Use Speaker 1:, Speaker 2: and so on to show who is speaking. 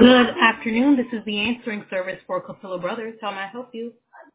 Speaker 1: Good afternoon. This is the answering service for Capilla Brothers. How may I help you?